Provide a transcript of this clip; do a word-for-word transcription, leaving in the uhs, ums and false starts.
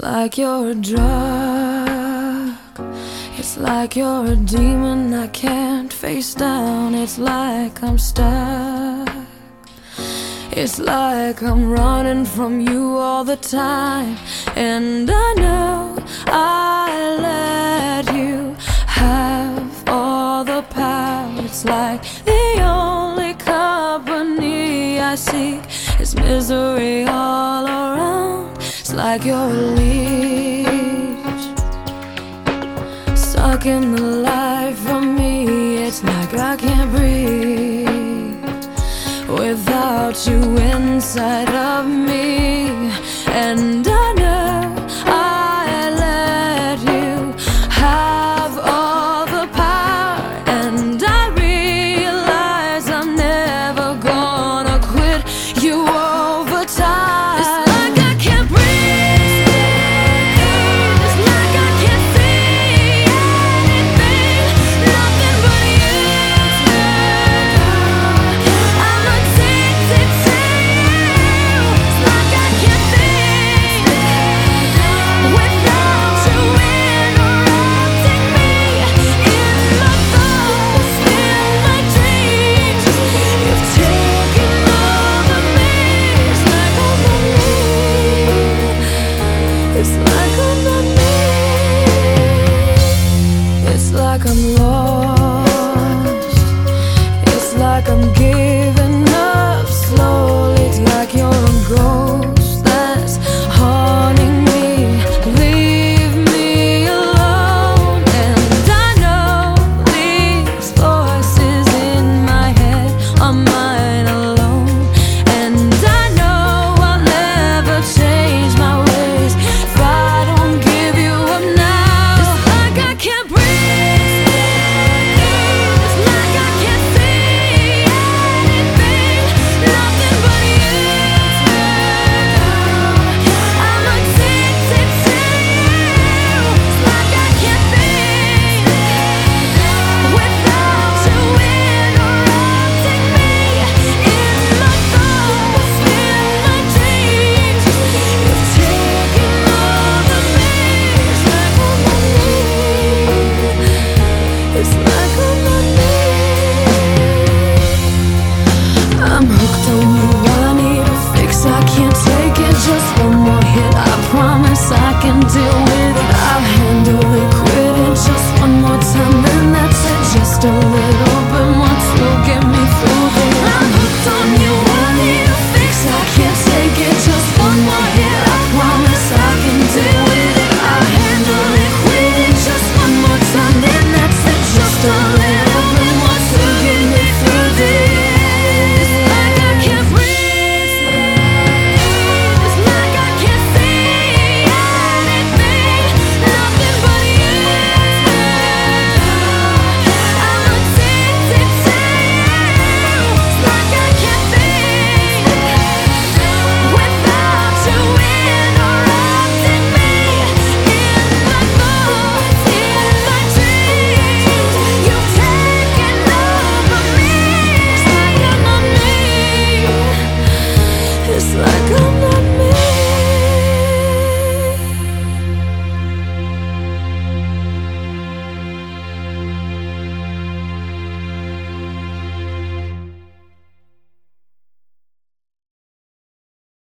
like you're a drug. It's like you're a demon I can't face down. It's like I'm stuck. It's like I'm running from you all the time. And I know I let you have all the power. It's like the only company I seek is misery all around. It's like you're a leech, sucking the life from me. It's like I can't breathe without you inside of me. And I know I let you have all the power. And I realize I'm never gonna quit you over time. It's like I can't breathe. It's like I can't see anything, nothing but you. I'm addicted to you. It's like I can't think without you interrupting me in my thoughts, in my dreams. You've taken over me. It's like I'm not me. It's like I'm not me. It's like I'm lost. It's like I'm giving up slowly. It's like you're a ghost that's haunting me. Leave me alone. And I know these voices in my head are mine alone. And I know I'll never change my ways if I don't give you up now. It's like I can't breathe. It's like I can't see anything, nothing but you. I'm addicted to you. It's like I can't think without you interrupting me in my thoughts, in my dreams. You've taken over me. It's like I'm not me. It's like I'm not me. I'm hooked on you, I need a fix. I can't take it, just one more hit. I promise I can deal with it, I'll handle